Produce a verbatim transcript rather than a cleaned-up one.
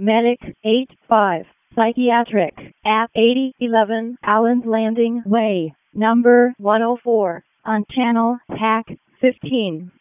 Medic eight five, Psychiatric, at eighty eleven Allen's Landing Way, number one oh four, on Channel Hack fifteen.